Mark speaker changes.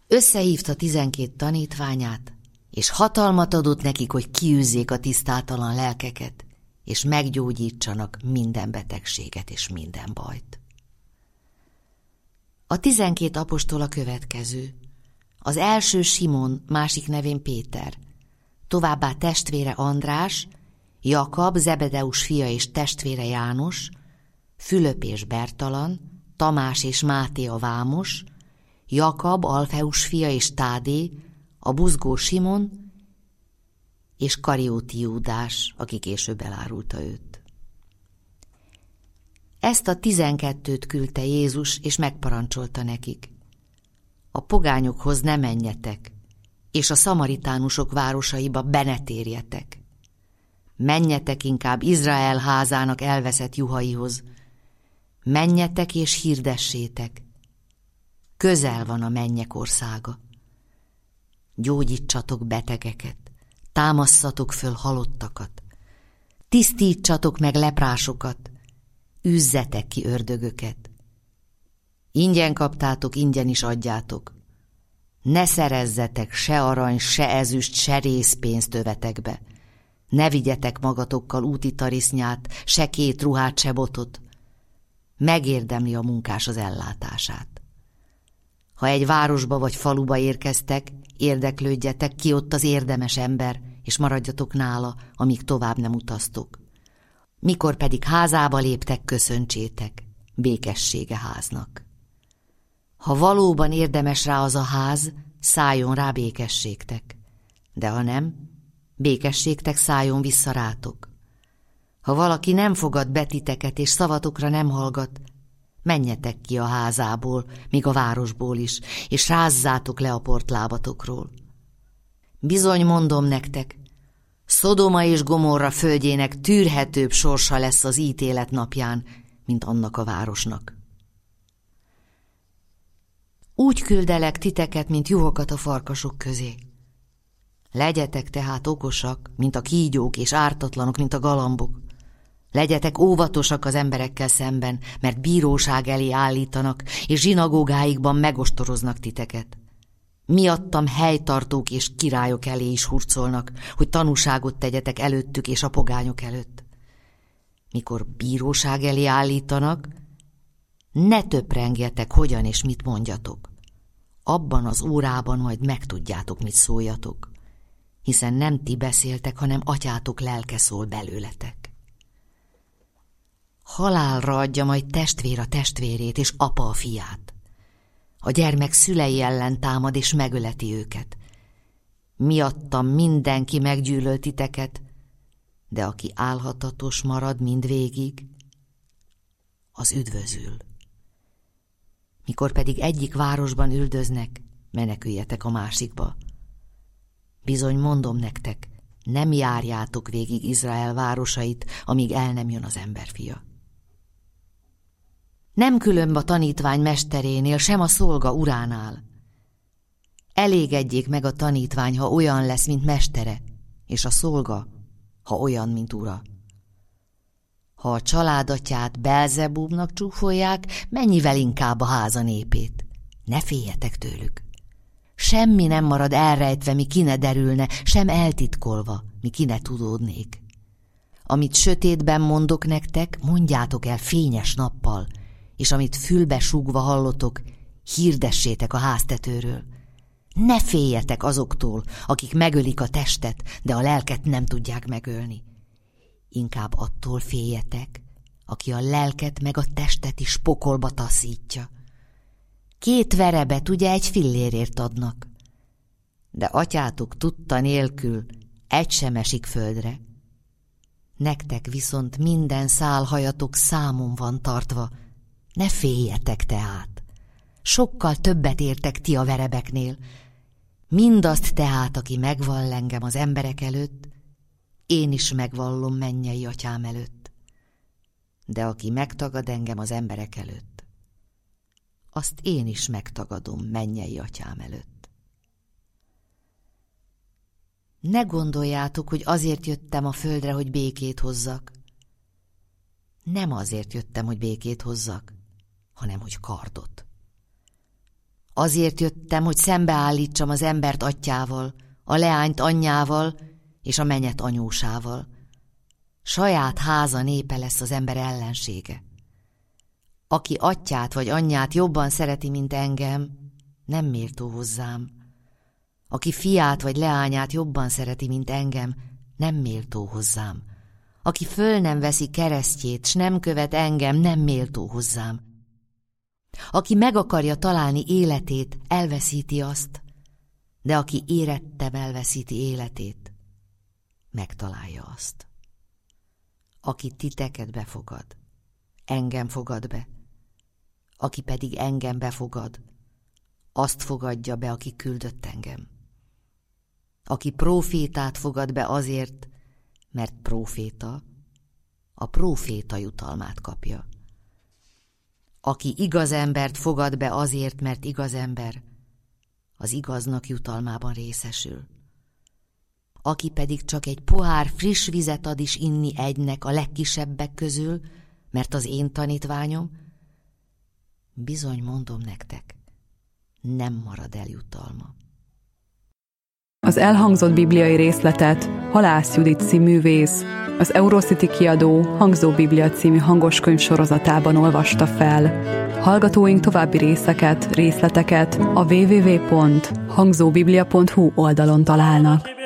Speaker 1: Összehívta 12 tanítványát, és hatalmat adott nekik, hogy kiűzzék a tisztátalan lelkeket, és meggyógyítsanak minden betegséget és minden bajt. A 12 apostol a következő. Az első Simon, másik nevén Péter, továbbá testvére András, Jakab, Zebedeus fia és testvére János, Fülöp és Bertalan, Tamás és Máté a vámos, Jakab, Alfeus fia és Tádé, a buzgó Simon, és Karióti Júdás, aki később elárulta őt. Ezt a 12-t küldte Jézus, és megparancsolta nekik: a pogányokhoz ne menjetek, és a szamaritánusok városaiba be ne térjetek. Menjetek inkább Izrael házának elveszett juhaihoz. Menjetek és hirdessétek. Közel van a mennyek országa. Gyógyítsatok betegeket, támasszatok föl halottakat, tisztítsatok meg leprásokat, üzzetek ki ördögöket. Ingyen kaptátok, ingyen is adjátok. Ne szerezzetek se arany, se ezüst, se rézpénzt övetekbe. Ne vigyetek magatokkal úti tarisznyát, se 2 ruhát, se botot. Megérdemli a munkás az ellátását. Ha egy városba vagy faluba érkeztek, érdeklődjetek, ki ott az érdemes ember, és maradjatok nála, amíg tovább nem utaztok. Mikor pedig házába léptek, köszöntsétek, békessége háznak. Ha valóban érdemes rá az a ház, szálljon rá békességtek, de ha nem, békességtek szálljon vissza rátok. Ha valaki nem fogad be titeket, és szavatokra nem hallgat, menjetek ki a házából, még a városból is, és rázzátok le a portlábatokról. Bizony mondom nektek, Szodoma és Gomorra földjének tűrhetőbb sorsa lesz az ítélet napján, mint annak a városnak. Úgy küldelek titeket, mint juhokat a farkasok közé. Legyetek tehát okosak, mint a kígyók, és ártatlanok, mint a galambok. Legyetek óvatosak az emberekkel szemben, mert bíróság elé állítanak, és zsinagógáikban megostoroznak titeket. Miattam helytartók és királyok elé is hurcolnak, hogy tanúságot tegyetek előttük és a pogányok előtt. Mikor bíróság elé állítanak, ne töprengjetek, hogyan és mit mondjatok. Abban az órában majd megtudjátok, mit szóljatok, hiszen nem ti beszéltek, hanem atyátok lelke szól belőletek. Halálra adja majd testvér a testvérét, és apa a fiát. A gyermek szülei ellen támad, és megöleti őket. Miattam mindenki meggyűlöl titeket, de aki álhatatos marad mindvégig, az üdvözül. Mikor pedig egyik városban üldöznek, meneküljetek a másikba. Bizony mondom nektek, nem járjátok végig Izrael városait, amíg el nem jön az emberfia. Nem különb a tanítvány mesterénél, sem a szolga uránál. Elégedjék meg a tanítvány, ha olyan lesz, mint mestere, és a szolga, ha olyan, mint ura. Ha a családatyát Belzebúbnak csúfolják, mennyivel inkább a háza népét. Ne féljetek tőlük. Semmi nem marad elrejtve, mi ki ne derülne, sem eltitkolva, mi ki ne tudódnék. Amit sötétben mondok nektek, mondjátok el fényes nappal, és amit fülbe súgva hallotok, hirdessétek a háztetőről. Ne féljetek azoktól, akik megölik a testet, de a lelket nem tudják megölni. Inkább attól féljetek, aki a lelket meg a testet is pokolba taszítja. 2 verebet ugye 1 fillérért adnak, de atyátok tudta nélkül egy sem esik földre. Nektek viszont minden szálhajatok számon van tartva, ne féljetek tehát. Sokkal többet értek ti a verebeknél. Mindazt tehát, aki megvall engem az emberek előtt, én is megvallom mennyei atyám előtt. De aki megtagad engem az emberek előtt, azt én is megtagadom mennyei atyám előtt. Ne gondoljátok, hogy azért jöttem a földre, hogy békét hozzak. Nem azért jöttem, hogy békét hozzak, hanem hogy kardot. Azért jöttem, hogy szembeállítsam az embert atyjával, a leányt anyjával és a mennyet anyósával. Saját háza népe lesz az ember ellensége. Aki atyját vagy anyját jobban szereti, mint engem, nem méltó hozzám. Aki fiát vagy leányát jobban szereti, mint engem, nem méltó hozzám. Aki föl nem veszi keresztjét, s nem követ engem, nem méltó hozzám. Aki meg akarja találni életét, elveszíti azt, de aki érettem elveszíti életét, megtalálja azt. Aki titeket befogad, engem fogad be. Aki pedig engem befogad, azt fogadja be, aki küldött engem. Aki prófétát fogad be azért, mert próféta, a próféta jutalmát kapja. Aki igaz embert fogad be azért, mert igaz ember, az igaznak jutalmában részesül. Aki pedig csak egy pohár friss vizet ad is inni egynek a legkisebbek közül, mert az én tanítványom, bizony mondom nektek, nem marad el jutalma.
Speaker 2: Az elhangzott bibliai részletet Halász Judit cíművész, az Eurocity kiadó Hangzó Biblia című hangoskönyv sorozatában olvasta fel. Hallgatóink további részleteket a www.hangzóbiblia.hu oldalon találnak.